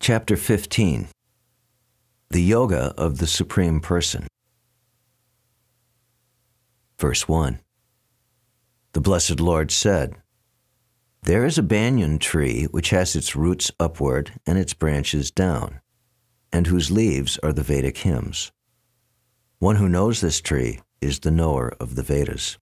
Chapter 15. The Yoga of the Supreme Person. Verse 1. The Blessed Lord said, "There is a banyan tree which has its roots upward and its branches down, and whose leaves are the Vedic hymns. One who knows this tree is the knower of the Vedas."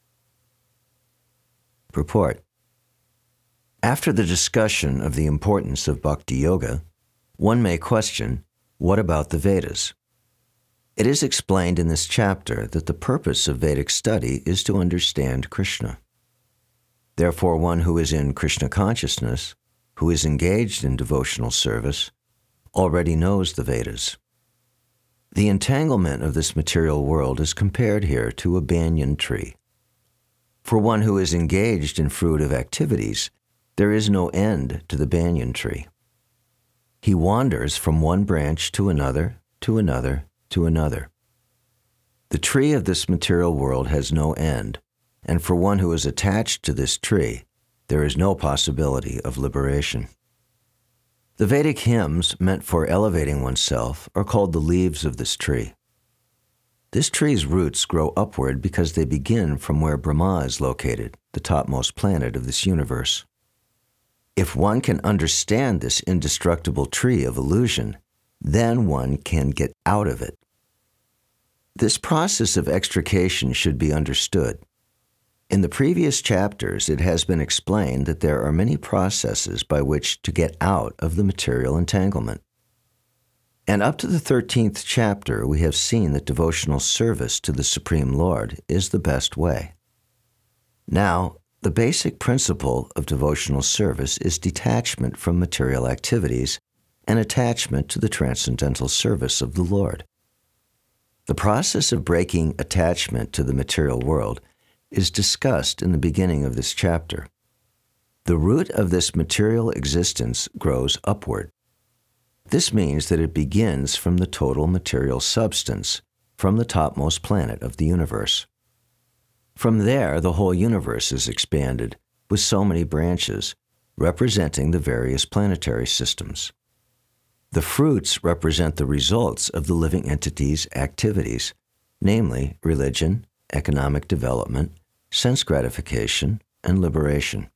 Purport. After the discussion of the importance of Bhakti Yoga, one may question, what about the Vedas? It is explained in this chapter that the purpose of Vedic study is to understand Krishna. Therefore, one who is in Krishna consciousness, who is engaged in devotional service, already knows the Vedas. The entanglement of this material world is compared here to a banyan tree. For one who is engaged in fruitive activities, there is no end to the banyan tree. He wanders from one branch to another, to another, to another. The tree of this material world has no end, and for one who is attached to this tree, there is no possibility of liberation. The Vedic hymns meant for elevating oneself are called the leaves of this tree. This tree's roots grow upward because they begin from where Brahma is located, the topmost planet of this universe. If one can understand this indestructible tree of illusion, then one can get out of it. This process of extrication should be understood. In the previous chapters, it has been explained that there are many processes by which to get out of the material entanglement. And up to the 13th chapter, we have seen that devotional service to the Supreme Lord is the best way. Now, the basic principle of devotional service is detachment from material activities and attachment to the transcendental service of the Lord. The process of breaking attachment to the material world is discussed in the beginning of this chapter. The root of this material existence grows upward. This means that it begins from the total material substance, from the topmost planet of the universe. From there, the whole universe is expanded with so many branches, representing the various planetary systems. The fruits represent the results of the living entity's activities, namely religion, economic development, sense gratification, and liberation.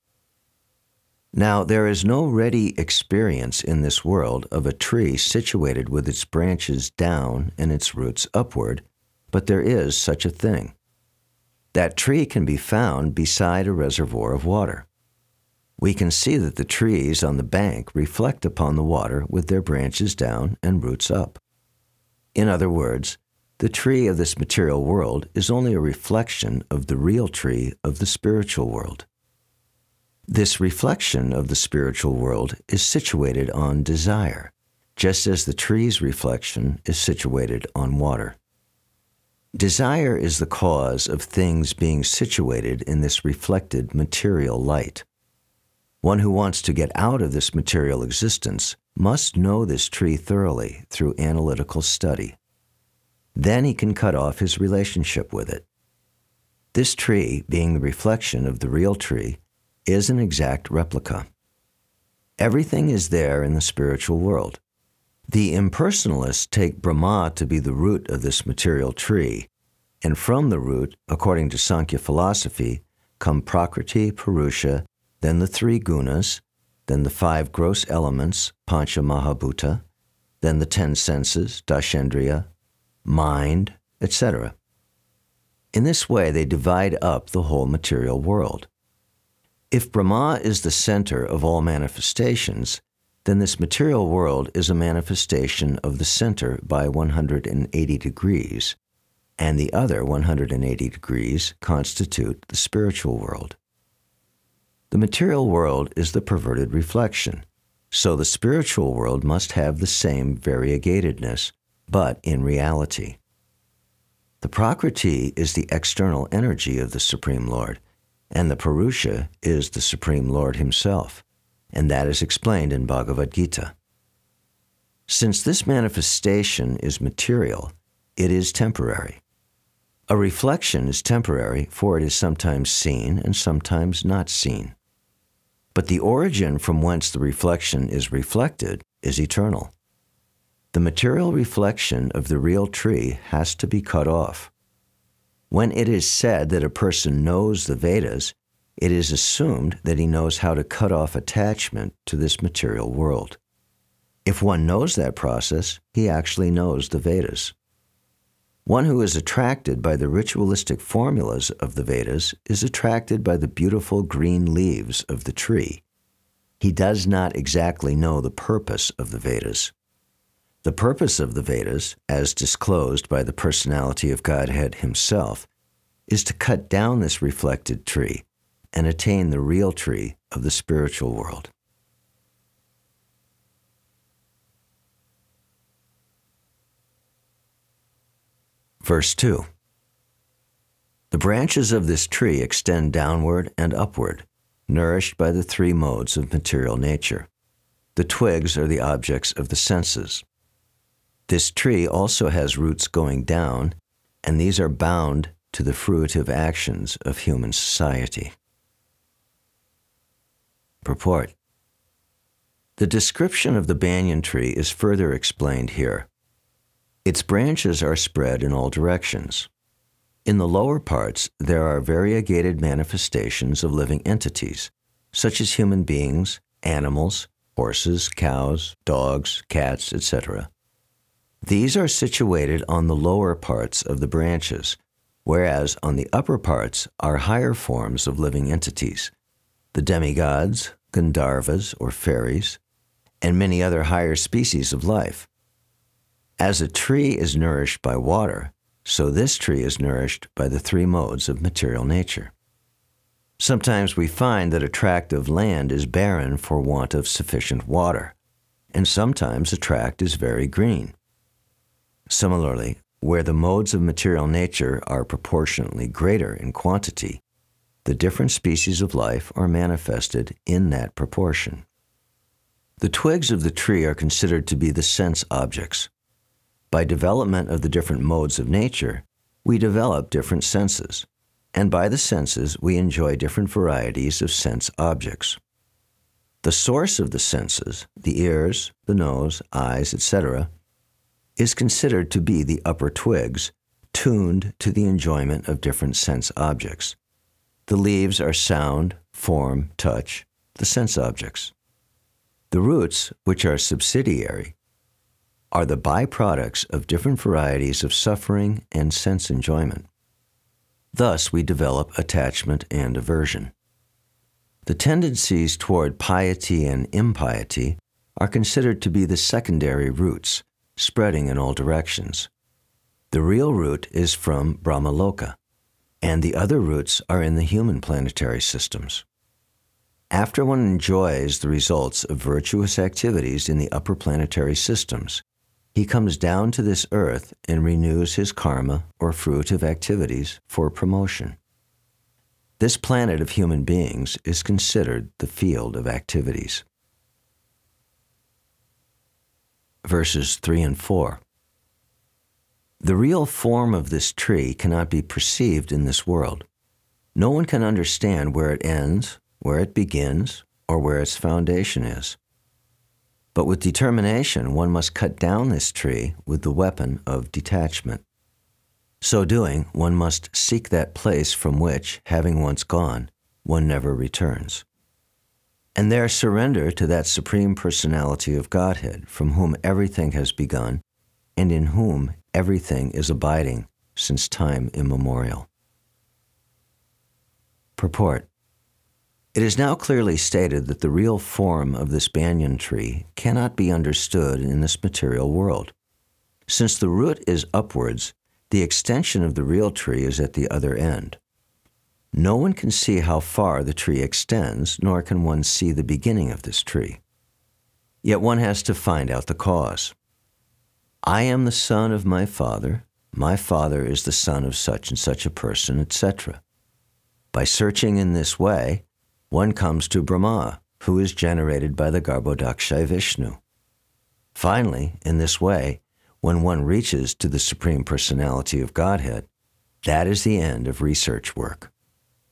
Now, there is no ready experience in this world of a tree situated with its branches down and its roots upward, but there is such a thing. That tree can be found beside a reservoir of water. We can see that the trees on the bank reflect upon the water with their branches down and roots up. In other words, the tree of this material world is only a reflection of the real tree of the spiritual world. This reflection of the spiritual world is situated on desire, just as the tree's reflection is situated on water. Desire is the cause of things being situated in this reflected material light. One who wants to get out of this material existence must know this tree thoroughly through analytical study. Then he can cut off his relationship with it. This tree, being the reflection of the real tree, is an exact replica. Everything is there in the spiritual world. The impersonalists take Brahma to be the root of this material tree, and from the root, according to Sankhya philosophy, come Prakriti, Purusha, then the three gunas, then the 5 gross elements, Pancha Mahabhuta, then the 10 senses, Dashendriya, mind, etc. In this way, they divide up the whole material world. If Brahma is the center of all manifestations, then this material world is a manifestation of the center by 180 degrees, and the other 180 degrees constitute the spiritual world. The material world is the perverted reflection, so the spiritual world must have the same variegatedness, but in reality. The Prakriti is the external energy of the Supreme Lord, and the Purusha is the Supreme Lord himself, and that is explained in Bhagavad Gita. Since this manifestation is material, it is temporary. A reflection is temporary, for it is sometimes seen and sometimes not seen. But the origin from whence the reflection is reflected is eternal. The material reflection of the real tree has to be cut off. When it is said that a person knows the Vedas, it is assumed that he knows how to cut off attachment to this material world. If one knows that process, he actually knows the Vedas. One who is attracted by the ritualistic formulas of the Vedas is attracted by the beautiful green leaves of the tree. He does not exactly know the purpose of the Vedas. The purpose of the Vedas, as disclosed by the personality of Godhead himself, is to cut down this reflected tree and attain the real tree of the spiritual world. Verse 2. The branches of this tree extend downward and upward, nourished by the three modes of material nature. The twigs are the objects of the senses. This tree also has roots going down, and these are bound to the fruitive actions of human society. Purport. The description of the banyan tree is further explained here. Its branches are spread in all directions. In the lower parts, there are variegated manifestations of living entities, such as human beings, animals, horses, cows, dogs, cats, etc. These are situated on the lower parts of the branches, whereas on the upper parts are higher forms of living entities, the demigods, Gandharvas or fairies, and many other higher species of life. As a tree is nourished by water, so this tree is nourished by the three modes of material nature. Sometimes we find that a tract of land is barren for want of sufficient water, and sometimes a tract is very green. Similarly, where the modes of material nature are proportionately greater in quantity, the different species of life are manifested in that proportion. The twigs of the tree are considered to be the sense objects. By development of the different modes of nature, we develop different senses, and by the senses we enjoy different varieties of sense objects. The source of the senses, the ears, the nose, eyes, etc., is considered to be the upper twigs, tuned to the enjoyment of different sense objects. The leaves are sound, form, touch, the sense objects. The roots, which are subsidiary, are the byproducts of different varieties of suffering and sense enjoyment. Thus we develop attachment and aversion. The tendencies toward piety and impiety are considered to be the secondary roots, spreading in all directions. The real root is from Brahmaloka, and the other roots are in the human planetary systems. After one enjoys the results of virtuous activities in the upper planetary systems, he comes down to this earth and renews his karma or fruitive activities for promotion. This planet of human beings is considered the field of activities. Verses 3 and 4. The real form of this tree cannot be perceived in this world. No one can understand where it ends, where it begins, or where its foundation is. But with determination, one must cut down this tree with the weapon of detachment. So doing, one must seek that place from which, having once gone, one never returns, and there surrender to that Supreme Personality of Godhead, from whom everything has begun, and in whom everything is abiding since time immemorial. Purport. It is now clearly stated that the real form of this banyan tree cannot be understood in this material world. Since the root is upwards, the extension of the real tree is at the other end. No one can see how far the tree extends, nor can one see the beginning of this tree. Yet one has to find out the cause. I am the son of my father is the son of such and such a person, etc. By searching in this way, one comes to Brahma, who is generated by the Garbhodakshay Vishnu. Finally, in this way, when one reaches to the Supreme Personality of Godhead, that is the end of research work.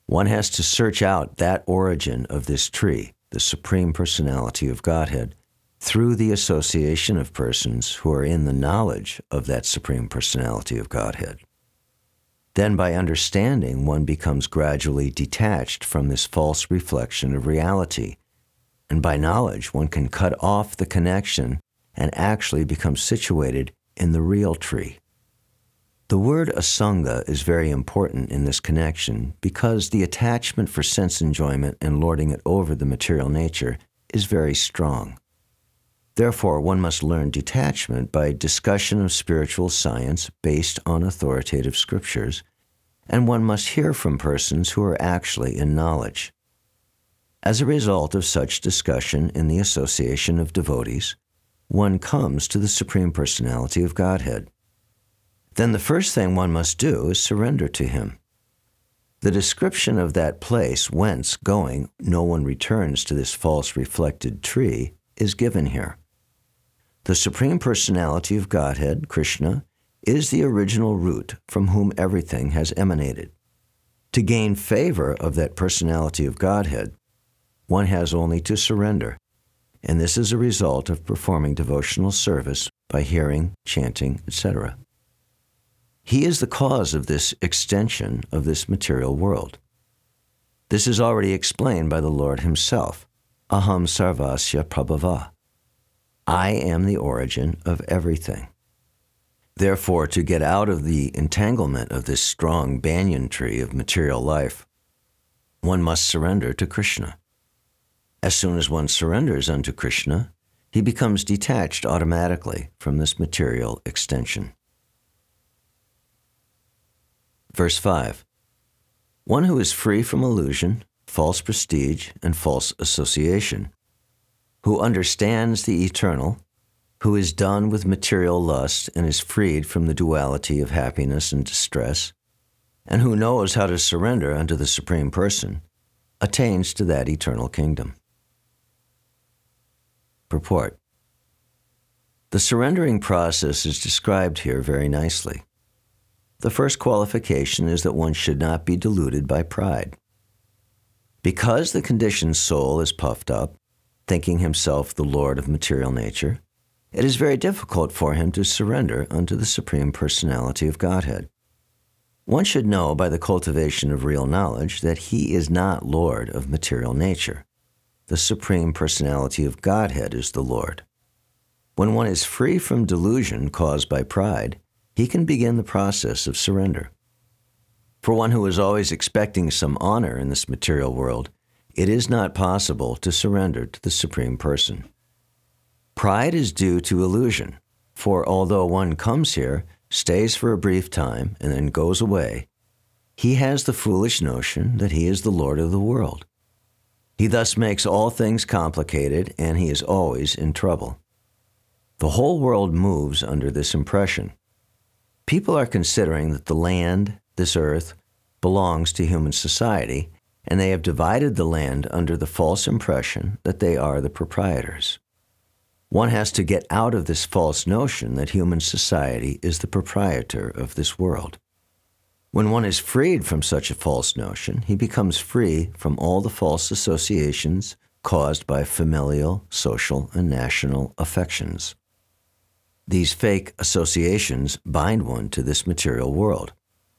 One has to search out that origin of this tree, the Supreme Personality of Godhead, through the association of persons who are in the knowledge of that Supreme Personality of Godhead. Then by understanding, one becomes gradually detached from this false reflection of reality. And by knowledge, one can cut off the connection and actually become situated in the real tree. The word asanga is very important in this connection because the attachment for sense enjoyment and lording it over the material nature is very strong. Therefore, one must learn detachment by discussion of spiritual science based on authoritative scriptures, and one must hear from persons who are actually in knowledge. As a result of such discussion in the association of devotees, one comes to the Supreme Personality of Godhead. Then the first thing one must do is surrender to Him. The description of that place whence, going, no one returns to this false reflected tree is given here. The Supreme Personality of Godhead, Krishna, is the original root from whom everything has emanated. To gain favor of that Personality of Godhead, one has only to surrender, and this is a result of performing devotional service by hearing, chanting, etc. He is the cause of this extension of this material world. This is already explained by the Lord Himself, Aham Sarvasya Prabhava. I am the origin of everything. Therefore, to get out of the entanglement of this strong banyan tree of material life, one must surrender to Krishna. As soon as one surrenders unto Krishna, he becomes detached automatically from this material extension. Verse 5. One who is free from illusion, false prestige, and false association, who understands the eternal, who is done with material lust and is freed from the duality of happiness and distress, and who knows how to surrender unto the Supreme Person, attains to that eternal kingdom. Purport. The surrendering process is described here very nicely. The first qualification is that one should not be deluded by pride. Because the conditioned soul is puffed up, thinking himself the lord of material nature, it is very difficult for him to surrender unto the Supreme Personality of Godhead. One should know by the cultivation of real knowledge that he is not lord of material nature. The Supreme Personality of Godhead is the Lord. When one is free from delusion caused by pride, he can begin the process of surrender. For one who is always expecting some honor in this material world, it is not possible to surrender to the Supreme Person. Pride is due to illusion, for although one comes here, stays for a brief time, and then goes away, he has the foolish notion that he is the Lord of the world. He thus makes all things complicated, and he is always in trouble. The whole world moves under this impression. People are considering that the land, this earth, belongs to human society, and they have divided the land under the false impression that they are the proprietors. One has to get out of this false notion that human society is the proprietor of this world. When one is freed from such a false notion, he becomes free from all the false associations caused by familial, social, and national affections. These fake associations bind one to this material world.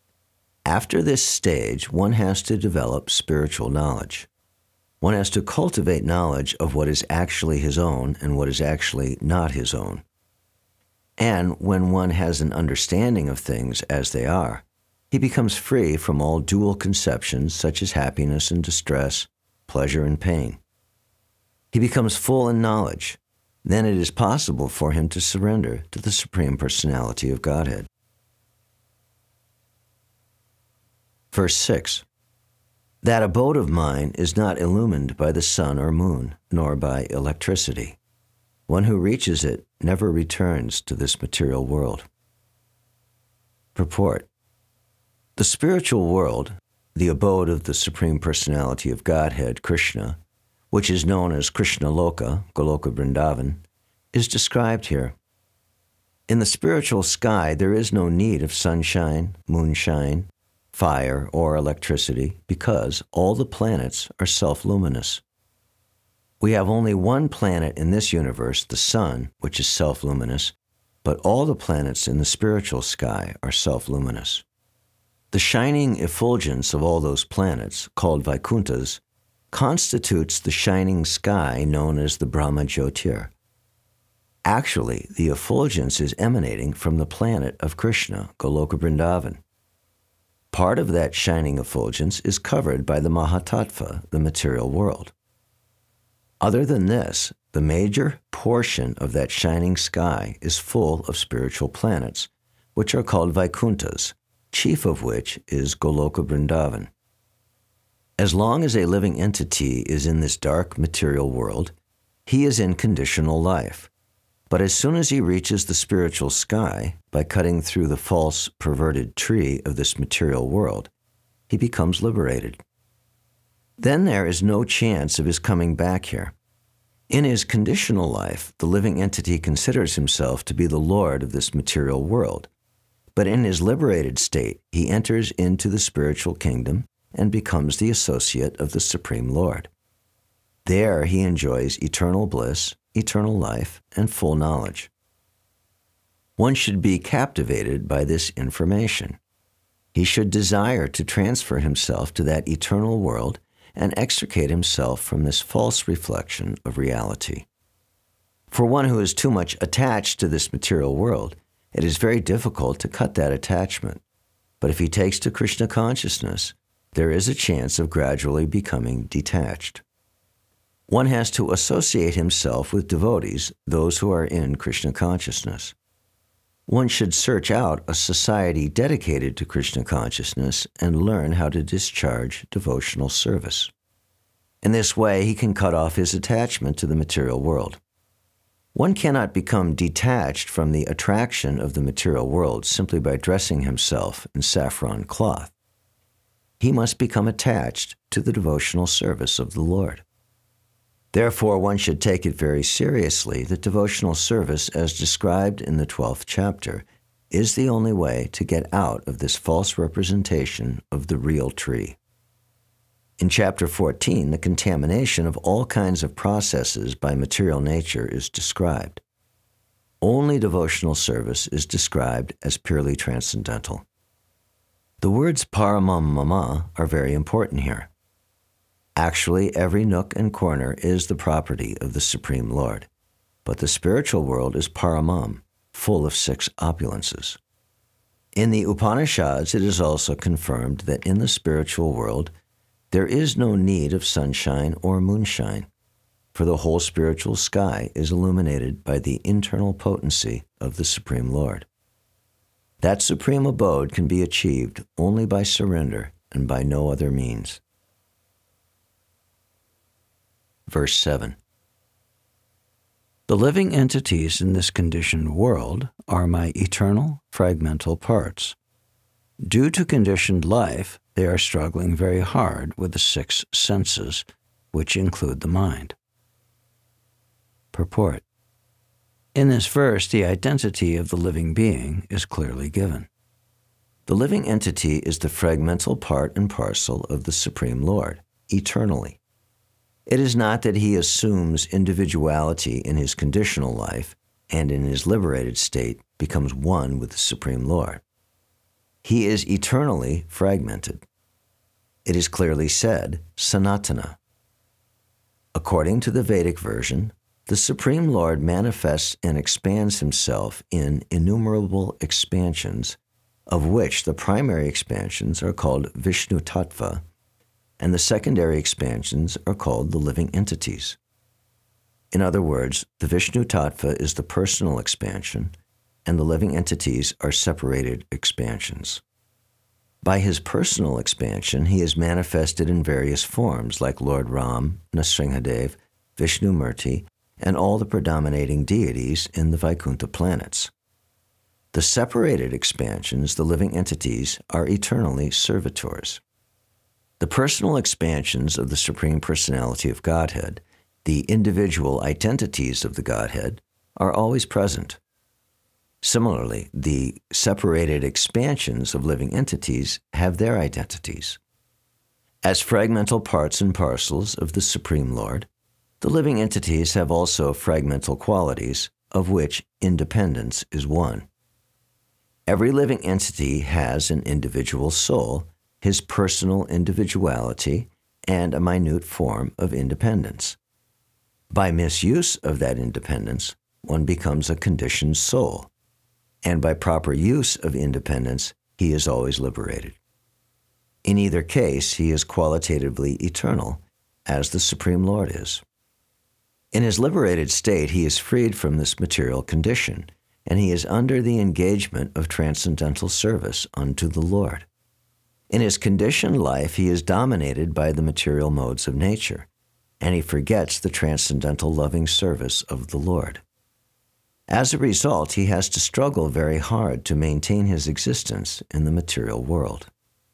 After this stage, one has to develop spiritual knowledge. One has to cultivate knowledge of what is actually his own and what is actually not his own. And when one has an understanding of things as they are, he becomes free from all dual conceptions such as happiness and distress, pleasure and pain. He becomes full in knowledge. Then it is possible for him to surrender to the Supreme Personality of Godhead. Verse 6. That abode of mine is not illumined by the sun or moon, nor by electricity. One who reaches it never returns to this material world. Purport. The spiritual world, the abode of the Supreme Personality of Godhead, Krishna, which is known as Krishna Loka, Goloka Vrindavan, is described here. In the spiritual sky, there is no need of sunshine, moonshine, fire, or electricity because all the planets are self-luminous. We have only one planet in this universe, the Sun, which is self-luminous, but all the planets in the spiritual sky are self-luminous. The shining effulgence of all those planets, called Vaikunthas, constitutes the shining sky known as the Brahma Jyotir. Actually, the effulgence is emanating from the planet of Krishna, Goloka Vrindavan. Part of that shining effulgence is covered by the Mahatattva, the material world. Other than this, the major portion of that shining sky is full of spiritual planets, which are called Vaikunthas, chief of which is Goloka Vrindavan. As long as a living entity is in this dark material world, he is in conditional life. But as soon as he reaches the spiritual sky, by cutting through the false, perverted tree of this material world, he becomes liberated. Then there is no chance of his coming back here. In his conditional life, the living entity considers himself to be the lord of this material world. But in his liberated state, he enters into the spiritual kingdom and becomes the associate of the Supreme Lord. There he enjoys eternal bliss, eternal life, and full knowledge. One should be captivated by this information. He should desire to transfer himself to that eternal world and extricate himself from this false reflection of reality. For one who is too much attached to this material world, it is very difficult to cut that attachment. But if he takes to Krishna consciousness, there is a chance of gradually becoming detached. One has to associate himself with devotees, those who are in Krishna consciousness. One should search out a society dedicated to Krishna consciousness and learn how to discharge devotional service. In this way, he can cut off his attachment to the material world. One cannot become detached from the attraction of the material world simply by dressing himself in saffron cloth. He must become attached to the devotional service of the Lord. Therefore, one should take it very seriously that devotional service, as described in the 12th chapter, is the only way to get out of this false representation of the real tree. In chapter 14, the contamination of all kinds of processes by material nature is described. Only devotional service is described as purely transcendental. The words paramam mama are very important here. Actually, every nook and corner is the property of the Supreme Lord, but the spiritual world is paramam, full of 6 opulences. In the Upanishads, it is also confirmed that in the spiritual world, there is no need of sunshine or moonshine, for the whole spiritual sky is illuminated by the internal potency of the Supreme Lord. That supreme abode can be achieved only by surrender and by no other means. Verse 7. The living entities in this conditioned world are my eternal, fragmental parts. Due to conditioned life, they are struggling very hard with the 6 senses, which include the mind. Purport. In this verse, the identity of the living being is clearly given. The living entity is the fragmental part and parcel of the Supreme Lord, eternally. It is not that he assumes individuality in his conditional life and in his liberated state becomes one with the Supreme Lord. He is eternally fragmented. It is clearly said, Sanatana. According to the Vedic version, the Supreme Lord manifests and expands himself in innumerable expansions, of which the primary expansions are called Vishnu Tattva, and the secondary expansions are called the living entities. In other words, the Vishnu Tattva is the personal expansion, and the living entities are separated expansions. By his personal expansion, he is manifested in various forms like Lord Ram, Nrsimhadev, Vishnu Murti, and all the predominating deities in the Vaikuntha planets. The separated expansions, the living entities, are eternally servitors. The personal expansions of the Supreme Personality of Godhead, the individual identities of the Godhead, are always present. Similarly, the separated expansions of living entities have their identities. As fragmental parts and parcels of the Supreme Lord, the living entities have also fragmental qualities, of which independence is one. Every living entity has an individual soul, his personal individuality, and a minute form of independence. By misuse of that independence, one becomes a conditioned soul, and by proper use of independence, he is always liberated. In either case, he is qualitatively eternal, as the Supreme Lord is. In his liberated state, he is freed from this material condition, and he is under the engagement of transcendental service unto the Lord. In his conditioned life, he is dominated by the material modes of nature, and he forgets the transcendental loving service of the Lord. As a result, he has to struggle very hard to maintain his existence in the material world.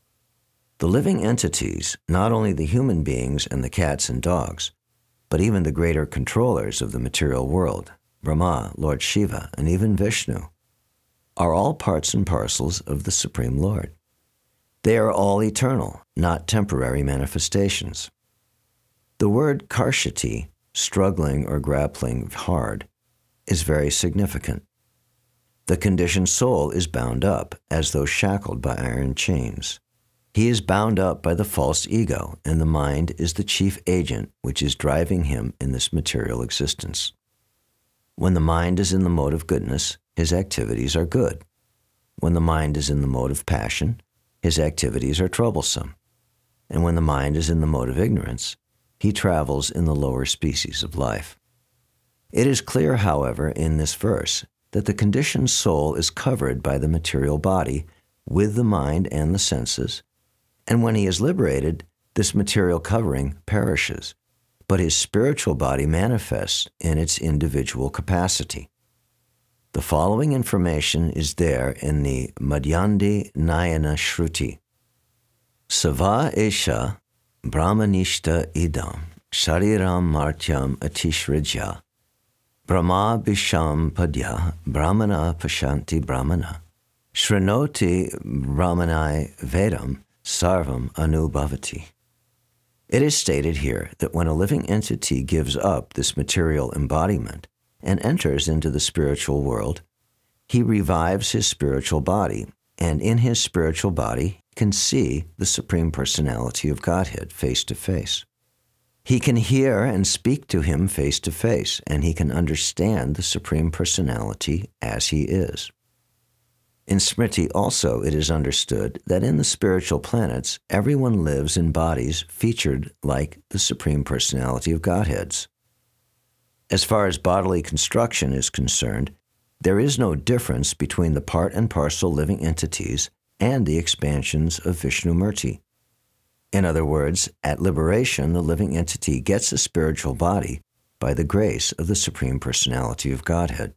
The living entities, not only the human beings and the cats and dogs, but even the greater controllers of the material world, Brahma, Lord Shiva, and even Vishnu, are all parts and parcels of the Supreme Lord. They are all eternal, not temporary manifestations. The word karshati, struggling or grappling hard, is very significant. The conditioned soul is bound up as though shackled by iron chains. He is bound up by the false ego, and the mind is the chief agent which is driving him in this material existence. When the mind is in the mode of goodness, his activities are good. When the mind is in the mode of passion, his activities are troublesome. And when the mind is in the mode of ignorance, he travels in the lower species of life. It is clear, however, in this verse that the conditioned soul is covered by the material body with the mind and the senses, and when he is liberated, this material covering perishes, but his spiritual body manifests in its individual capacity. The following information is there in the Madhyandi Nayana Shruti. Sava esha brahmanishta idam shariram martyam atishrijya brahma bisham padya brahmana pashanti brahmana shrinoti brahmanai vedam sarvam anubhavati. It is stated here that when a living entity gives up this material embodiment and enters into the spiritual world, he revives his spiritual body, and in his spiritual body can see the Supreme Personality of Godhead face to face. He can hear and speak to him face to face, and he can understand the Supreme Personality as he is. In Smriti also it is understood that in the spiritual planets, everyone lives in bodies featured like the Supreme Personality of Godheads. As far as bodily construction is concerned, there is no difference between the part and parcel living entities and the expansions of Vishnumurti. In other words, at liberation, the living entity gets a spiritual body by the grace of the Supreme Personality of Godhead.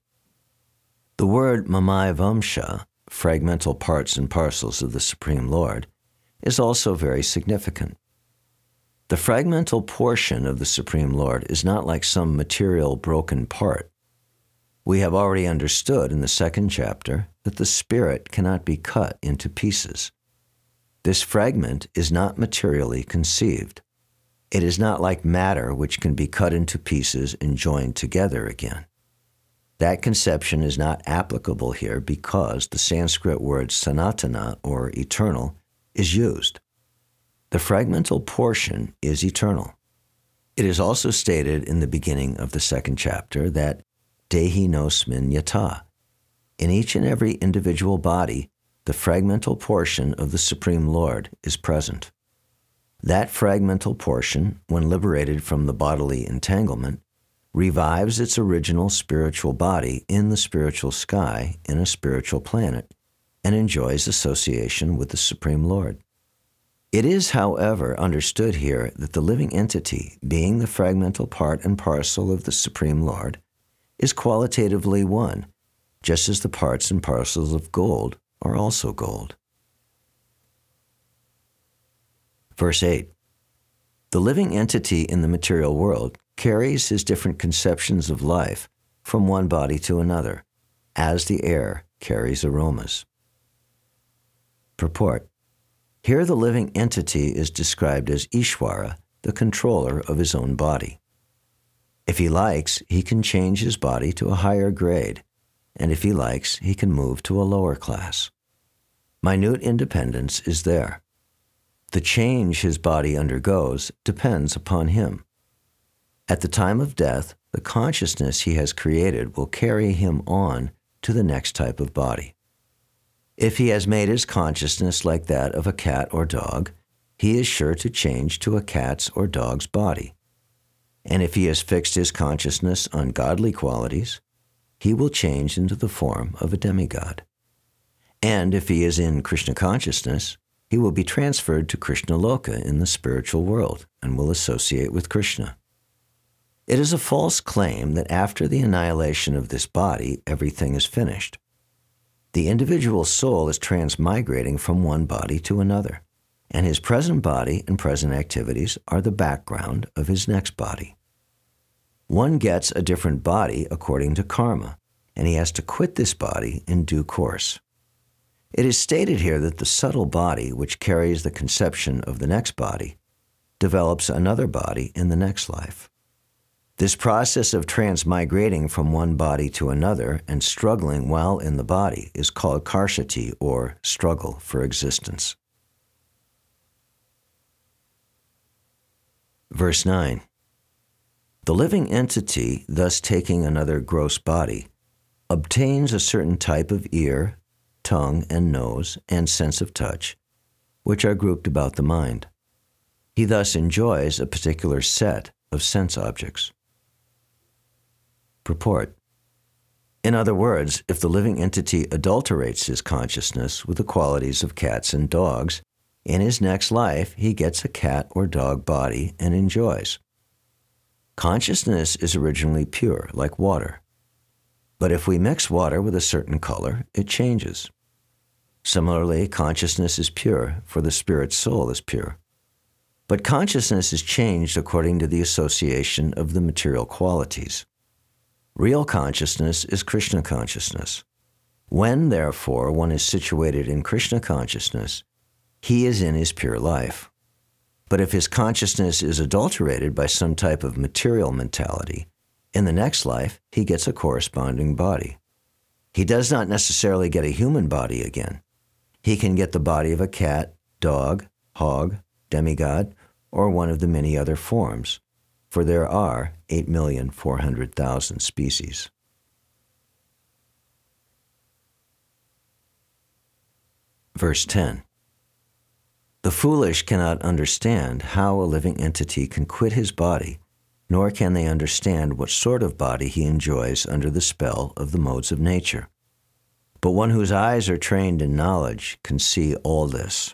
The word Mamai Vamsha, fragmental parts and parcels of the Supreme Lord, is also very significant. The fragmental portion of the Supreme Lord is not like some material broken part. We have already understood in the second chapter that the spirit cannot be cut into pieces. This fragment is not materially conceived. It is not like matter which can be cut into pieces and joined together again. That conception is not applicable here because the Sanskrit word sanatana, or eternal, is used. The fragmental portion is eternal. It is also stated in the beginning of the second chapter that dehi nosmin yata. In each and every individual body, the fragmental portion of the Supreme Lord is present. That fragmental portion, when liberated from the bodily entanglement, revives its original spiritual body in the spiritual sky in a spiritual planet and enjoys association with the Supreme Lord. It is, however, understood here that the living entity, being the fragmental part and parcel of the Supreme Lord, is qualitatively one, just as the parts and parcels of gold are also gold. Verse 8. The living entity in the material world carries his different conceptions of life from one body to another, as the air carries aromas. Purport. Here the living entity is described as Ishvara, the controller of his own body. If he likes, he can change his body to a higher grade, and if he likes, he can move to a lower class. Minute independence is there. The change his body undergoes depends upon him. At the time of death, the consciousness he has created will carry him on to the next type of body. If he has made his consciousness like that of a cat or dog, he is sure to change to a cat's or dog's body. And if he has fixed his consciousness on godly qualities, he will change into the form of a demigod. And if he is in Krishna consciousness, he will be transferred to Krishna Loka in the spiritual world and will associate with Krishna. It is a false claim that after the annihilation of this body, everything is finished. The individual soul is transmigrating from one body to another, and his present body and present activities are the background of his next body. One gets a different body according to karma, and he has to quit this body in due course. It is stated here that the subtle body, which carries the conception of the next body, develops another body in the next life. This process of transmigrating from one body to another and struggling while in the body is called karshati, or struggle for existence. Verse 9. The living entity, thus taking another gross body, obtains a certain type of ear, tongue, and nose, and sense of touch, which are grouped about the mind. He thus enjoys a particular set of sense objects. Purport. In other words, if the living entity adulterates his consciousness with the qualities of cats and dogs, in his next life he gets a cat or dog body and enjoys. Consciousness is originally pure, like water. But if we mix water with a certain color, it changes. Similarly, consciousness is pure, for the spirit soul is pure. But consciousness is changed according to the association of the material qualities. Real consciousness is Krishna consciousness. When, therefore, one is situated in Krishna consciousness, he is in his pure life. But if his consciousness is adulterated by some type of material mentality, in the next life, he gets a corresponding body. He does not necessarily get a human body again. He can get the body of a cat, dog, hog, demigod, or one of the many other forms, for there are 8,400,000 species. Verse 10. The foolish cannot understand how a living entity can quit his body, nor can they understand what sort of body he enjoys under the spell of the modes of nature. But one whose eyes are trained in knowledge can see all this.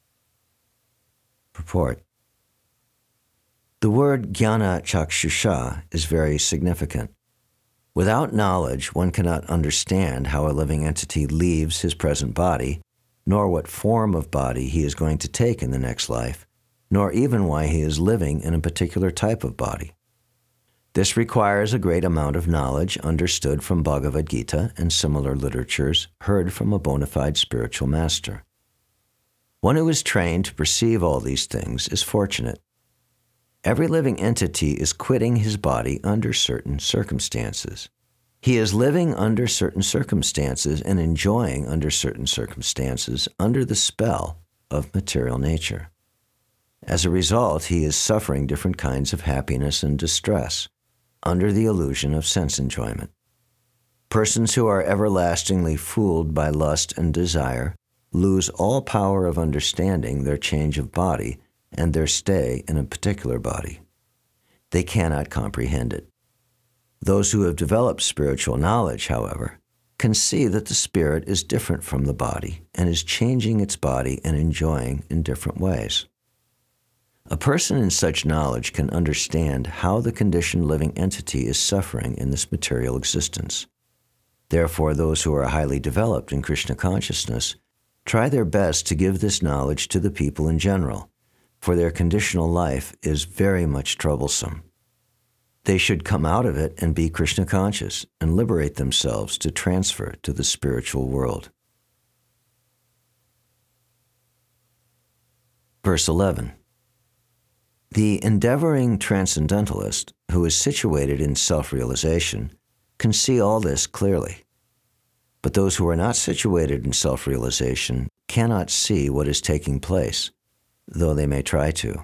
Purport. The word jnana chakshusha is very significant. Without knowledge, one cannot understand how a living entity leaves his present body, nor what form of body he is going to take in the next life, nor even why he is living in a particular type of body. This requires a great amount of knowledge understood from Bhagavad Gita and similar literatures heard from a bona fide spiritual master. One who is trained to perceive all these things is fortunate. Every living entity is quitting his body under certain circumstances. He is living under certain circumstances and enjoying under certain circumstances under the spell of material nature. As a result, he is suffering different kinds of happiness and distress under the illusion of sense enjoyment. Persons who are everlastingly fooled by lust and desire lose all power of understanding their change of body and their stay in a particular body. They cannot comprehend it. Those who have developed spiritual knowledge, however, can see that the spirit is different from the body and is changing its body and enjoying in different ways. A person in such knowledge can understand how the conditioned living entity is suffering in this material existence. Therefore, those who are highly developed in Krishna consciousness try their best to give this knowledge to the people in general, for their conditional life is very much troublesome. They should come out of it and be Krishna conscious and liberate themselves to transfer to the spiritual world. Verse 11. The endeavoring transcendentalist, who is situated in self-realization, can see all this clearly. But those who are not situated in self-realization cannot see what is taking place, though they may try to.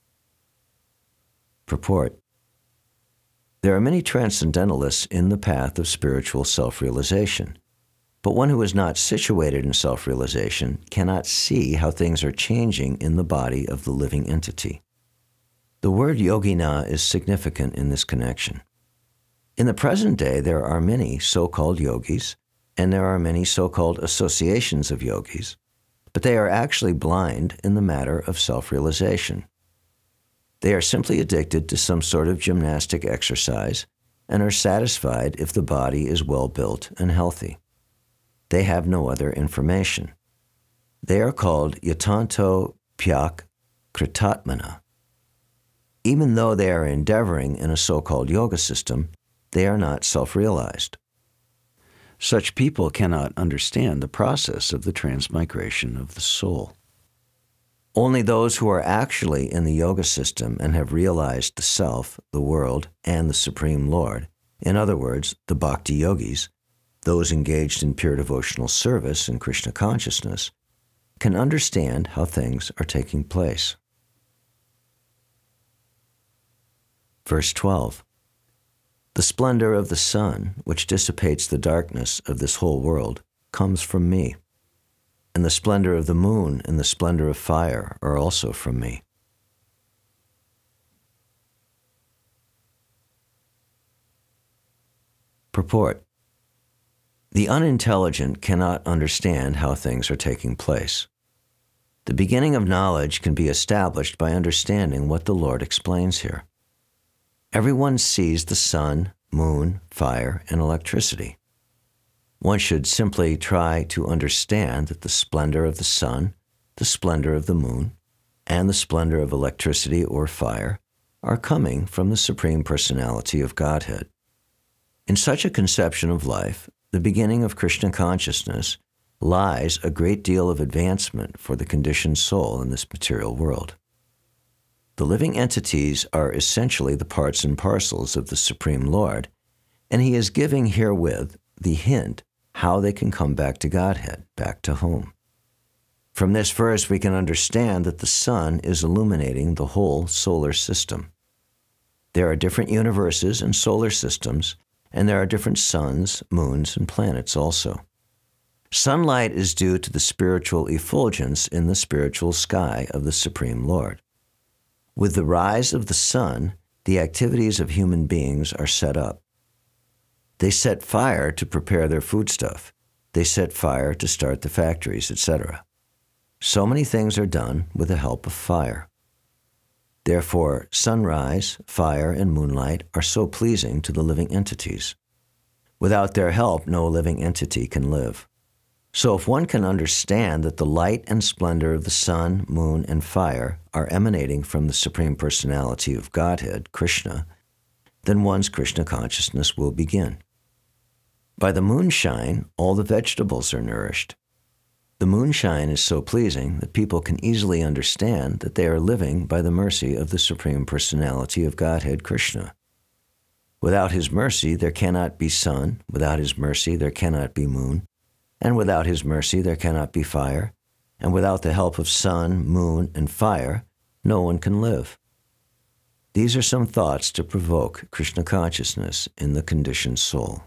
Purport. There are many transcendentalists in the path of spiritual self-realization, but one who is not situated in self-realization cannot see how things are changing in the body of the living entity. The word yogina is significant in this connection. In the present day, there are many so-called yogis, and there are many so-called associations of yogis, but they are actually blind in the matter of self-realization. They are simply addicted to some sort of gymnastic exercise and are satisfied if the body is well built and healthy. They have no other information. They are called yatanto pyak kritatmana. Even though they are endeavoring in a so-called yoga system, they are not self-realized. Such people cannot understand the process of the transmigration of the soul. Only those who are actually in the yoga system and have realized the self, the world, and the Supreme Lord, in other words, the bhakti yogis, those engaged in pure devotional service and Krishna consciousness, can understand how things are taking place. Verse 12. The splendor of the sun, which dissipates the darkness of this whole world, comes from me. And the splendor of the moon and the splendor of fire are also from me. Purport. The unintelligent cannot understand how things are taking place. The beginning of knowledge can be established by understanding what the Lord explains here. Everyone sees the sun, moon, fire, and electricity. One should simply try to understand that the splendor of the sun, the splendor of the moon, and the splendor of electricity or fire are coming from the Supreme Personality of Godhead. In such a conception of life, the beginning of Krishna consciousness, lies a great deal of advancement for the conditioned soul in this material world. The living entities are essentially the parts and parcels of the Supreme Lord, and He is giving herewith the hint how they can come back to Godhead, back to home. From this verse, we can understand that the sun is illuminating the whole solar system. There are different universes and solar systems, and there are different suns, moons, and planets also. Sunlight is due to the spiritual effulgence in the spiritual sky of the Supreme Lord. With the rise of the sun, the activities of human beings are set up. They set fire to prepare their foodstuff. They set fire to start the factories, etc. So many things are done with the help of fire. Therefore, sunrise, fire, and moonlight are so pleasing to the living entities. Without their help, no living entity can live. So if one can understand that the light and splendor of the sun, moon, and fire are emanating from the Supreme Personality of Godhead, Krishna, then one's Krishna consciousness will begin. By the moonshine, all the vegetables are nourished. The moonshine is so pleasing that people can easily understand that they are living by the mercy of the Supreme Personality of Godhead, Krishna. Without His mercy, there cannot be sun. Without His mercy, there cannot be moon. And without His mercy, there cannot be fire. And without the help of sun, moon, and fire, no one can live. These are some thoughts to provoke Krishna consciousness in the conditioned soul.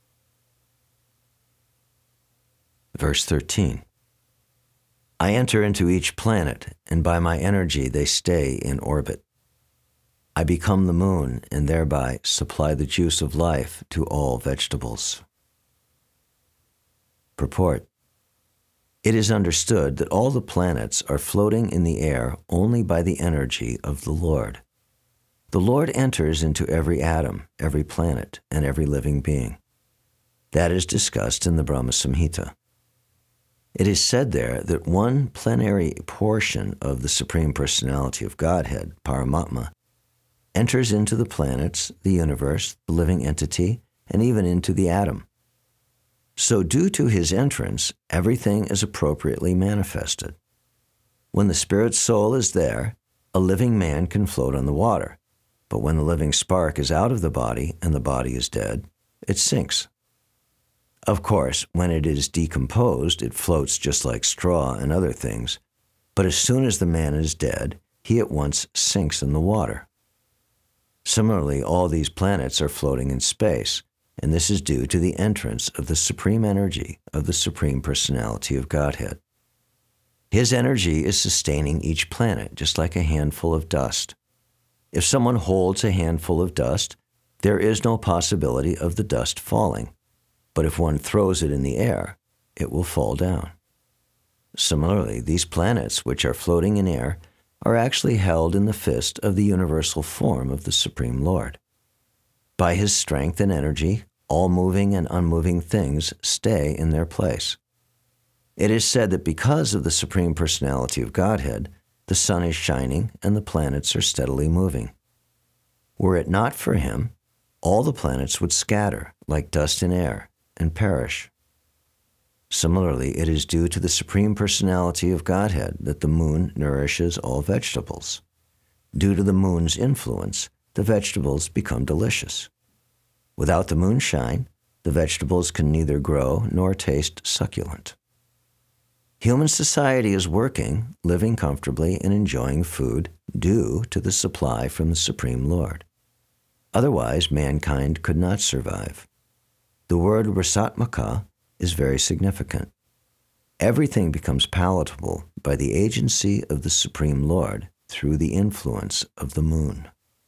Verse 13. I enter into each planet, and by my energy they stay in orbit. I become the moon, and thereby supply the juice of life to all vegetables. Purport. It is understood that all the planets are floating in the air only by the energy of the Lord. The Lord enters into every atom, every planet, and every living being. That is discussed in the Brahma Samhita. It is said there that one plenary portion of the Supreme Personality of Godhead, Paramatma, enters into the planets, the universe, the living entity, and even into the atom. So due to his entrance, everything is appropriately manifested. When the spirit soul is there, a living man can float on the water. But when the living spark is out of the body and the body is dead, it sinks. Of course, when it is decomposed, it floats just like straw and other things. But as soon as the man is dead, he at once sinks in the water. Similarly, all these planets are floating in space, and this is due to the entrance of the supreme energy of the Supreme Personality of Godhead. His energy is sustaining each planet, just like a handful of dust. If someone holds a handful of dust, there is no possibility of the dust falling. But if one throws it in the air, it will fall down. Similarly, these planets, which are floating in air, are actually held in the fist of the universal form of the Supreme Lord. By his strength and energy, all moving and unmoving things stay in their place. It is said that because of the Supreme Personality of Godhead, the sun is shining and the planets are steadily moving. Were it not for him, all the planets would scatter like dust in air and perish. Similarly, it is due to the Supreme Personality of Godhead that the moon nourishes all vegetables. Due to the moon's influence, the vegetables become delicious. Without the moonshine, the vegetables can neither grow nor taste succulent. Human society is working, living comfortably, and enjoying food due to the supply from the Supreme Lord. Otherwise, mankind could not survive. The word rasatmaka is very significant. Everything becomes palatable by the agency of the Supreme Lord through the influence of the moon.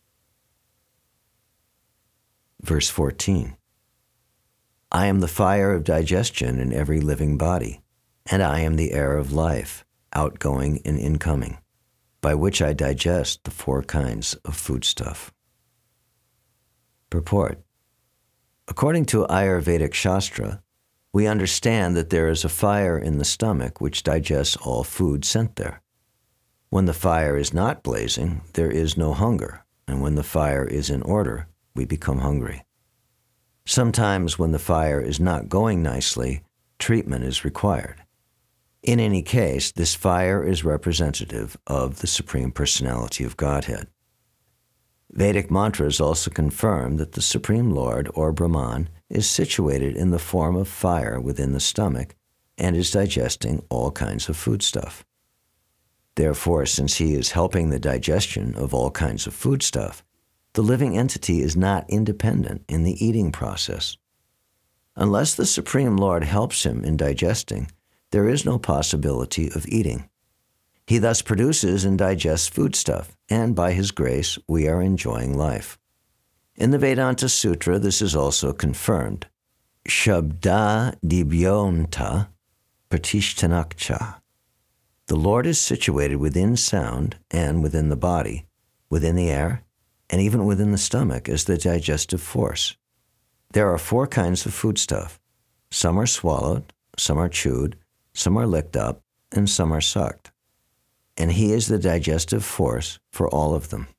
Verse 14. I am the fire of digestion in every living body, and I am the air of life, outgoing and incoming, by which I digest the 4 kinds of foodstuff. Purport. According to Ayurvedic Shastra, we understand that there is a fire in the stomach which digests all food sent there. When the fire is not blazing, there is no hunger, and when the fire is in order, we become hungry. Sometimes when the fire is not going nicely, treatment is required. In any case, this fire is representative of the Supreme Personality of Godhead. Vedic mantras also confirm that the Supreme Lord, or Brahman, is situated in the form of fire within the stomach and is digesting all kinds of foodstuff. Therefore, since he is helping the digestion of all kinds of foodstuff, the living entity is not independent in the eating process. Unless the Supreme Lord helps him in digesting, there is no possibility of eating. He thus produces and digests foodstuff, and by his grace, we are enjoying life. In the Vedanta Sutra, this is also confirmed. Shabda dibyonta pratishtanakcha. The Lord is situated within sound and within the body, within the air, and even within the stomach as the digestive force. There are 4 kinds of foodstuff. Some are swallowed, some are chewed, some are licked up, and some are sucked. And he is the digestive force for all of them.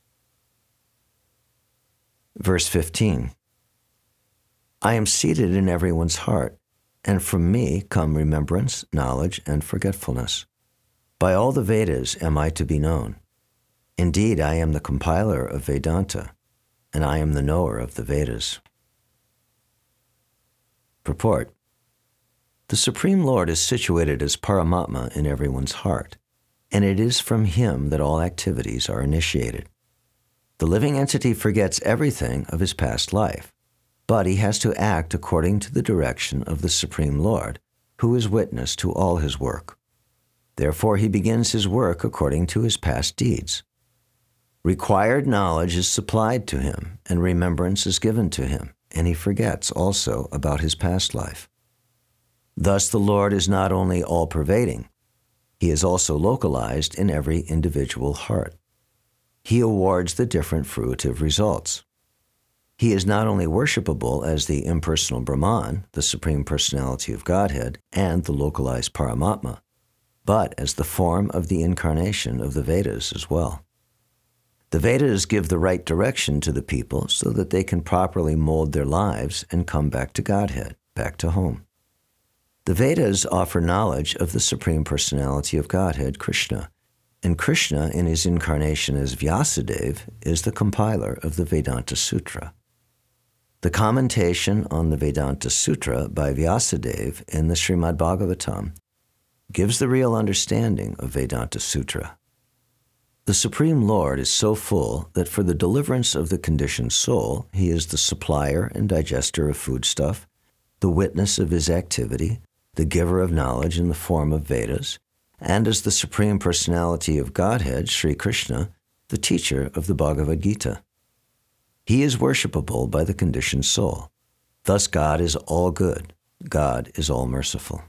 Verse 15. I am seated in everyone's heart, and from me come remembrance, knowledge, and forgetfulness. By all the Vedas am I to be known. Indeed, I am the compiler of Vedanta, and I am the knower of the Vedas. Purport. The Supreme Lord is situated as Paramatma in everyone's heart, and it is from him that all activities are initiated. The living entity forgets everything of his past life, but he has to act according to the direction of the Supreme Lord, who is witness to all his work. Therefore, he begins his work according to his past deeds. Required knowledge is supplied to him, and remembrance is given to him, and he forgets also about his past life. Thus, the Lord is not only all-pervading, he is also localized in every individual heart. He awards the different fruitive results. He is not only worshipable as the impersonal Brahman, the Supreme Personality of Godhead, and the localized Paramatma, but as the form of the incarnation of the Vedas as well. The Vedas give the right direction to the people so that they can properly mold their lives and come back to Godhead, back to home. The Vedas offer knowledge of the Supreme Personality of Godhead, Krishna, and Krishna, in his incarnation as Vyasadeva, is the compiler of the Vedanta Sutra. The commentation on the Vedanta Sutra by Vyasadeva in the Srimad Bhagavatam gives the real understanding of Vedanta Sutra. The Supreme Lord is so full that for the deliverance of the conditioned soul, he is the supplier and digester of foodstuff, the witness of his activity, the giver of knowledge in the form of Vedas, and as the Supreme Personality of Godhead, Sri Krishna, the teacher of the Bhagavad Gita. He is worshipable by the conditioned soul. Thus God is all good. God is all merciful.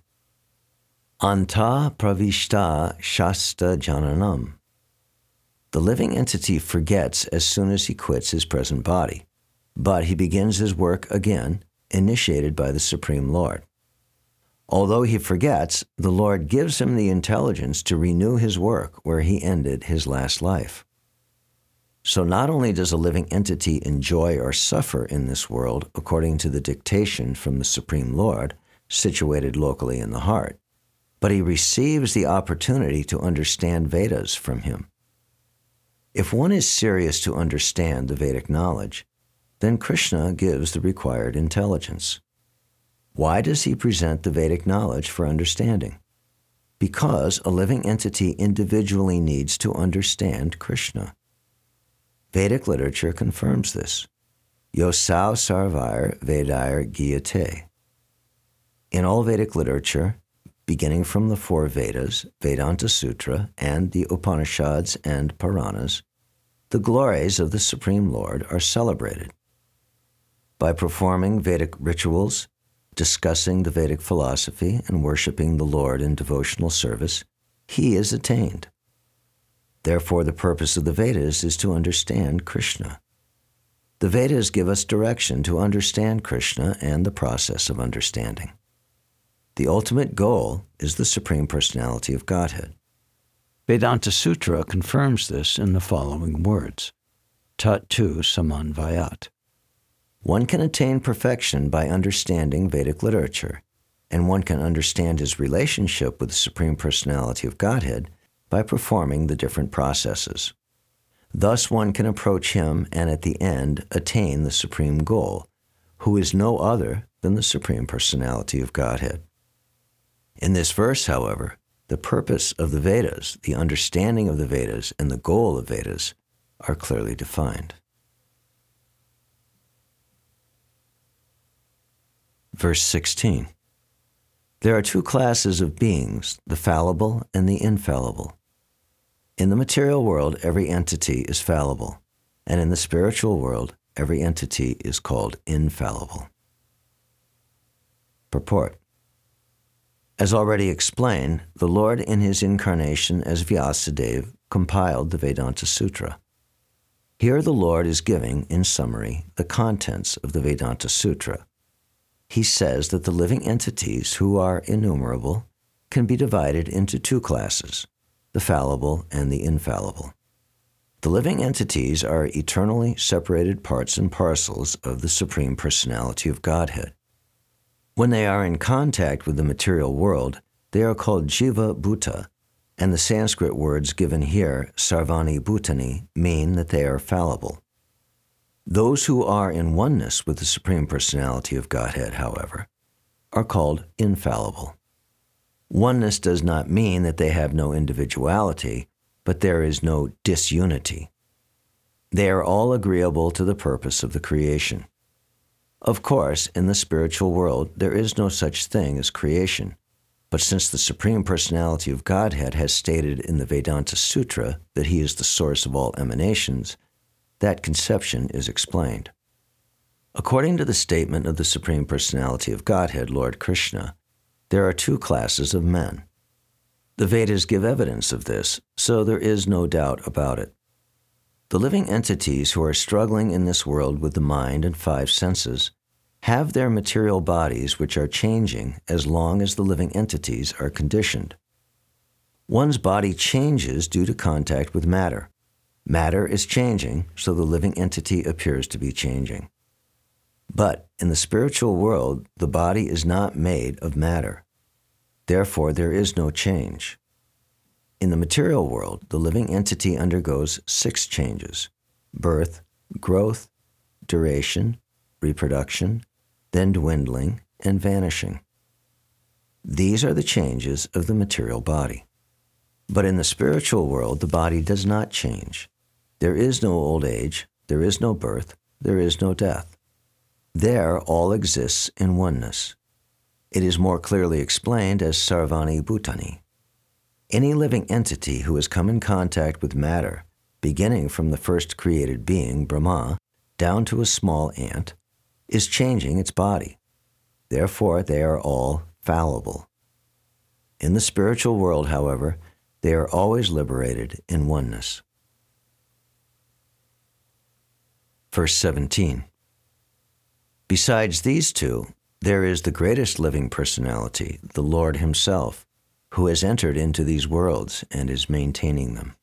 Anta pravishta shasta jananam. The living entity forgets as soon as he quits his present body, but he begins his work again, initiated by the Supreme Lord. Although he forgets, the Lord gives him the intelligence to renew his work where he ended his last life. So not only does a living entity enjoy or suffer in this world according to the dictation from the Supreme Lord, situated locally in the heart, but he receives the opportunity to understand Vedas from him. If one is serious to understand the Vedic knowledge, then Krishna gives the required intelligence. Why does he present the Vedic knowledge for understanding? Because a living entity individually needs to understand Krishna. Vedic literature confirms this. Yosau sarvair vedair giyate. In all Vedic literature, beginning from the four Vedas, Vedanta Sutra, and the Upanishads and Puranas, the glories of the Supreme Lord are celebrated. By performing Vedic rituals, discussing the Vedic philosophy, and worshiping the Lord in devotional service, he is attained. Therefore, the purpose of the Vedas is to understand Krishna. The Vedas give us direction to understand Krishna and the process of understanding. The ultimate goal is the Supreme Personality of Godhead. Vedanta Sutra confirms this in the following words, Tat tu samanvayat. One can attain perfection by understanding Vedic literature, and one can understand his relationship with the Supreme Personality of Godhead by performing the different processes. Thus one can approach him and at the end attain the supreme goal, who is no other than the Supreme Personality of Godhead. In this verse, however, the purpose of the Vedas, the understanding of the Vedas, and the goal of Vedas are clearly defined. Verse 16. There are two classes of beings, the fallible and the infallible. In the material world, every entity is fallible, and in the spiritual world, every entity is called infallible. Purport. As already explained, the Lord in his incarnation as Vyasadeva compiled the Vedanta Sutra. Here the Lord is giving, in summary, the contents of the Vedanta Sutra. He says that the living entities, who are innumerable, can be divided into two classes, the fallible and the infallible. The living entities are eternally separated parts and parcels of the Supreme Personality of Godhead. When they are in contact with the material world, they are called Jiva Bhuta, and the Sanskrit words given here, Sarvani Bhutani, mean that they are fallible. Those who are in oneness with the Supreme Personality of Godhead, however, are called infallible. Oneness does not mean that they have no individuality, but there is no disunity. They are all agreeable to the purpose of the creation. Of course, in the spiritual world, there is no such thing as creation, but since the Supreme Personality of Godhead has stated in the Vedanta Sutra that he is the source of all emanations, that conception is explained. According to the statement of the Supreme Personality of Godhead, Lord Krishna, there are two classes of men. The Vedas give evidence of this, so there is no doubt about it. The living entities who are struggling in this world with the mind and five senses have their material bodies which are changing as long as the living entities are conditioned. One's body changes due to contact with matter. Matter is changing, so the living entity appears to be changing. But in the spiritual world, the body is not made of matter. Therefore, there is no change. In the material world, the living entity undergoes 6 changes: birth, growth, duration, reproduction, then dwindling, and vanishing. These are the changes of the material body. But in the spiritual world, the body does not change. There is no old age, there is no birth, there is no death. There all exists in oneness. It is more clearly explained as Sarvani Bhutani. Any living entity who has come in contact with matter, beginning from the first created being, Brahma, down to a small ant, is changing its body. Therefore, they are all fallible. In the spiritual world, however, they are always liberated in oneness. Verse 17. Besides these two, there is the greatest living personality, the Lord Himself, who has entered into these worlds and is maintaining them.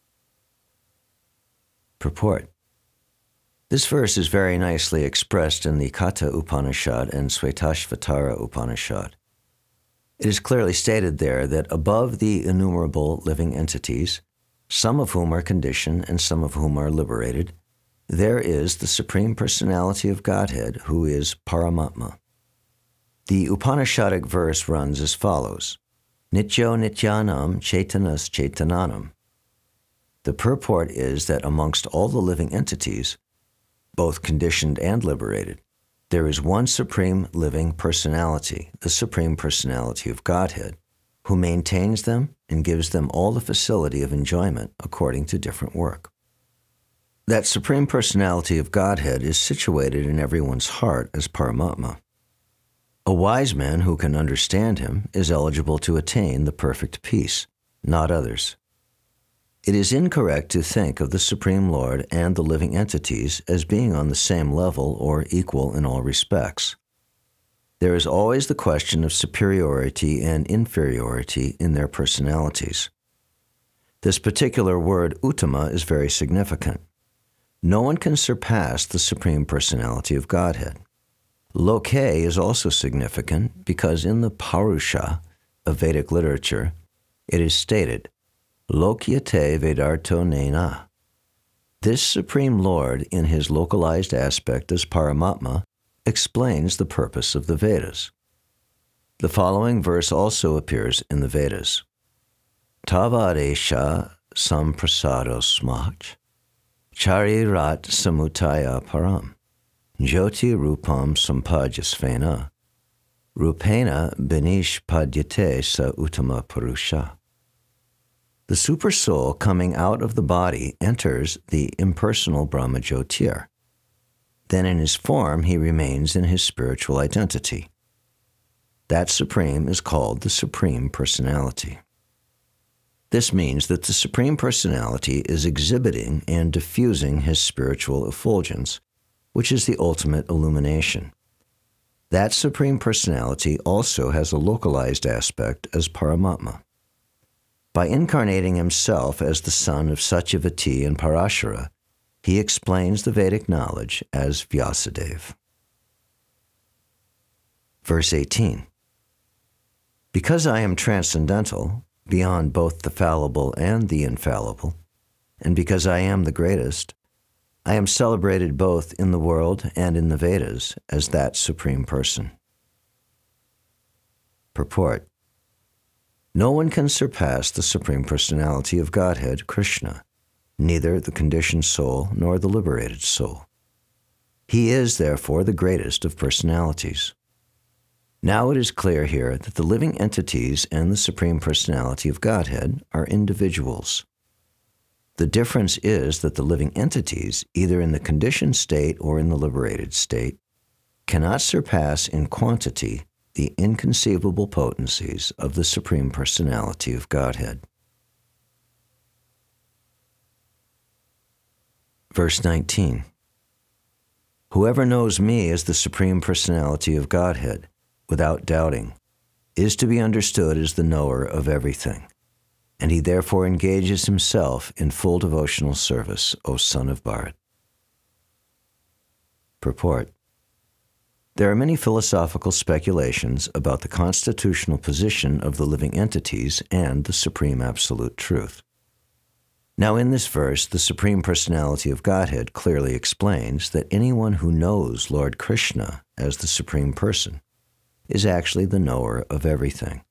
Purport. This verse is very nicely expressed in the Katha Upanishad and Svetashvatara Upanishad. It is clearly stated there that above the innumerable living entities, some of whom are conditioned and some of whom are liberated, there is the Supreme Personality of Godhead, who is Paramatma. The Upanishadic verse runs as follows: Nityo Nityanam Chaitanas Chaitananam. The purport is that amongst all the living entities, both conditioned and liberated, there is one Supreme Living Personality, the Supreme Personality of Godhead, who maintains them and gives them all the facility of enjoyment according to different work. That Supreme Personality of Godhead is situated in everyone's heart as Paramatma. A wise man who can understand Him is eligible to attain the perfect peace, not others. It is incorrect to think of the Supreme Lord and the living entities as being on the same level or equal in all respects. There is always the question of superiority and inferiority in their personalities. This particular word, Uttama, is very significant. No one can surpass the Supreme Personality of Godhead. Loke is also significant because in the Purusha of Vedic literature, it is stated, Lokyate Vedarto Nena. This Supreme Lord, in His localized aspect as Paramatma, explains the purpose of the Vedas. The following verse also appears in the Vedas. Tavadesha samprasado smach charirat samutaya param jyoti rupam sampajasvena rupena binish padyate sa uttama purusha. The Supersoul coming out of the body enters the impersonal Brahma Jyotir. Then in his form he remains in his spiritual identity. That Supreme is called the Supreme Personality. This means that the Supreme Personality is exhibiting and diffusing His spiritual effulgence, which is the ultimate illumination. That Supreme Personality also has a localized aspect as Paramatma. By incarnating Himself as the son of Satyavati and Parashara, He explains the Vedic knowledge as Vyasadeva. Verse 18. Because I am transcendental, beyond both the fallible and the infallible, and because I am the greatest, I am celebrated both in the world and in the Vedas as that Supreme Person. Purport. No one can surpass the Supreme Personality of Godhead, Krishna, neither the conditioned soul nor the liberated soul. He is, therefore, the greatest of personalities. Now it is clear here that the living entities and the Supreme Personality of Godhead are individuals. The difference is that the living entities, either in the conditioned state or in the liberated state, cannot surpass in quantity the inconceivable potencies of the Supreme Personality of Godhead. Verse 19. Whoever knows me as the Supreme Personality of Godhead, without doubting, is to be understood as the knower of everything. and he therefore engages himself in full devotional service, O son of Bharat. Purport. There are many philosophical speculations about the constitutional position of the living entities and the Supreme Absolute Truth. Now, in this verse, the Supreme Personality of Godhead clearly explains that anyone who knows Lord Krishna as the Supreme Person is actually the knower of everything.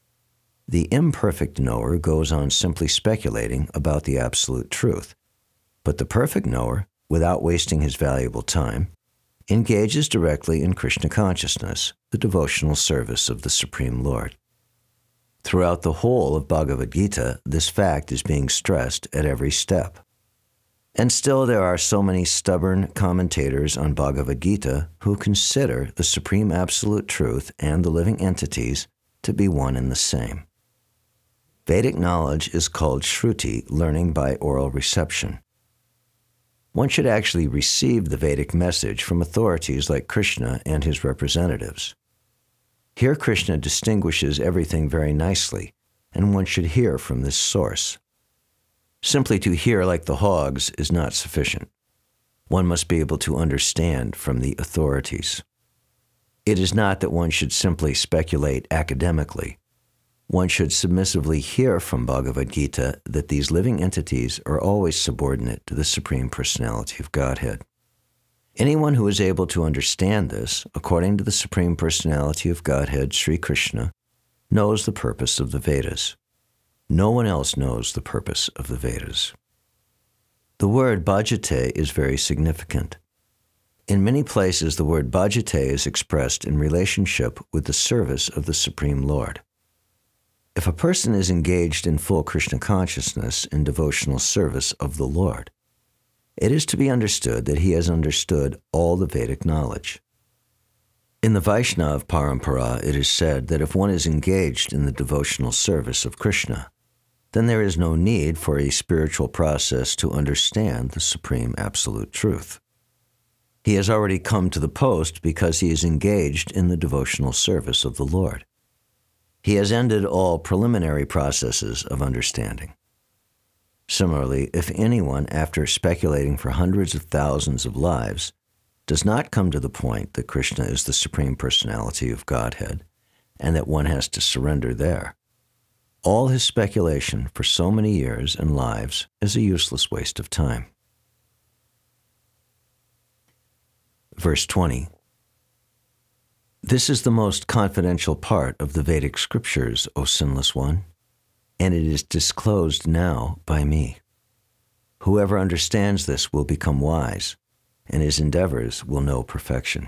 The imperfect knower goes on simply speculating about the absolute truth, but the perfect knower, without wasting his valuable time, engages directly in Krishna consciousness, the devotional service of the Supreme Lord. Throughout the whole of Bhagavad Gita, this fact is being stressed at every step. And still there are so many stubborn commentators on Bhagavad Gita who consider the Supreme Absolute Truth and the living entities to be one and the same. Vedic knowledge is called Shruti, learning by oral reception. One should actually receive the Vedic message from authorities like Krishna and his representatives. Here Krishna distinguishes everything very nicely, and one should hear from this source. Simply to hear like the hogs is not sufficient. One must be able to understand from the authorities. It is not that one should simply speculate academically. One should submissively hear from Bhagavad Gita that these living entities are always subordinate to the Supreme Personality of Godhead. Anyone who is able to understand this, according to the Supreme Personality of Godhead, Sri Krishna, knows the purpose of the Vedas. No one else knows the purpose of the Vedas. The word bhajate is very significant. In many places, the word bhajate is expressed in relationship with the service of the Supreme Lord. If a person is engaged in full Krishna consciousness in devotional service of the Lord, it is to be understood that he has understood all the Vedic knowledge. In the Vaishnav Parampara, it is said that if one is engaged in the devotional service of Krishna, then there is no need for a spiritual process to understand the Supreme Absolute Truth. He has already come to the post because he is engaged in the devotional service of the Lord. He has ended all preliminary processes of understanding. Similarly, if anyone, after speculating for hundreds of thousands of lives, does not come to the point that Krishna is the Supreme Personality of Godhead and that one has to surrender there, all his speculation for so many years and lives is a useless waste of time. Verse 20. This is the most confidential part of the Vedic scriptures, O sinless one, and it is disclosed now by me. Whoever understands this will become wise, and his endeavors will know perfection.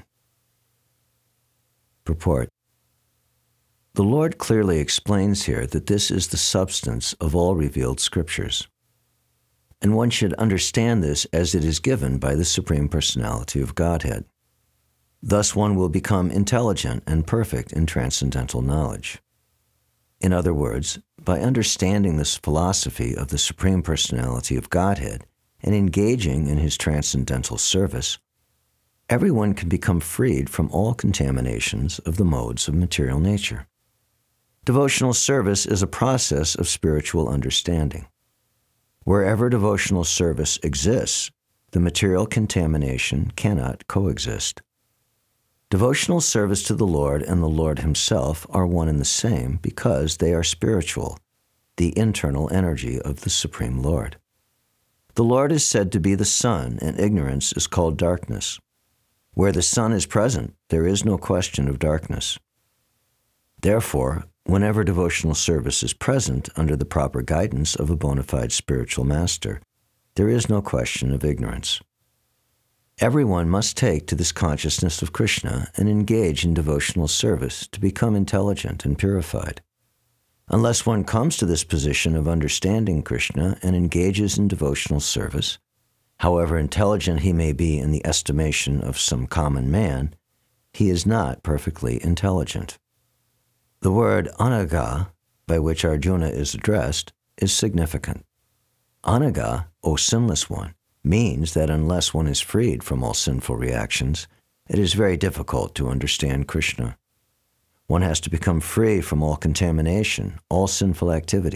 Purport. The Lord clearly explains here that this is the substance of all revealed scriptures, and one should understand this as it is given by the Supreme Personality of Godhead. Thus one will become intelligent and perfect in transcendental knowledge. In other words, by understanding this philosophy of the Supreme Personality of Godhead and engaging in his transcendental service, everyone can become freed from all contaminations of the modes of material nature. Devotional service is a process of spiritual understanding. Wherever devotional service exists, the material contamination cannot coexist. Devotional service to the Lord and the Lord himself are one and the same because they are spiritual, the internal energy of the Supreme Lord. The Lord is said to be the sun, and ignorance is called darkness. Where the sun is present, there is no question of darkness. Therefore, whenever devotional service is present under the proper guidance of a bona fide spiritual master, there is no question of ignorance. Everyone must take to this consciousness of Krishna and engage in devotional service to become intelligent and purified. Unless one comes to this position of understanding Krishna and engages in devotional service, however intelligent he may be in the estimation of some common man, he is not perfectly intelligent. The word anaga, by which Arjuna is addressed, is significant. Anaga, O sinless one, means that unless one is freed from all sinful reactions, it is very difficult to understand Krishna. One has to become free from all contamination, all sinful activities.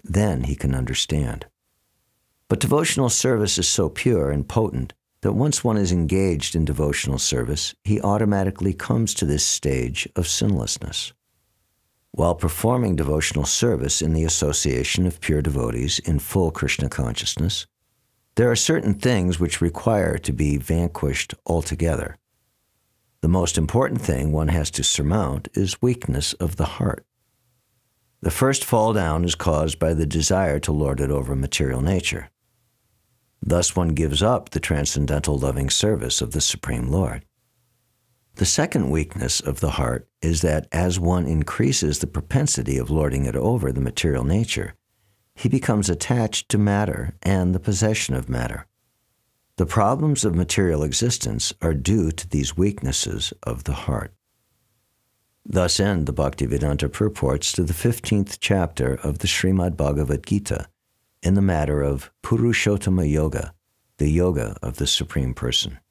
then he can understand. But devotional service is so pure and potent that once one is engaged in devotional service, he automatically comes to this stage of sinlessness. While performing devotional service in the association of pure devotees in full Krishna consciousness, there are certain things which require to be vanquished altogether. The most important thing one has to surmount is weakness of the heart. The first fall down is caused by the desire to lord it over material nature. Thus one gives up the transcendental loving service of the Supreme Lord. The second weakness of the heart is that as one increases the propensity of lording it over the material nature, he becomes attached to matter and the possession of matter. The problems of material existence are due to these weaknesses of the heart. Thus end the Bhaktivedanta purports to the 15th chapter of the Srimad Bhagavad Gita in the matter of Purushottama Yoga, the yoga of the Supreme Person.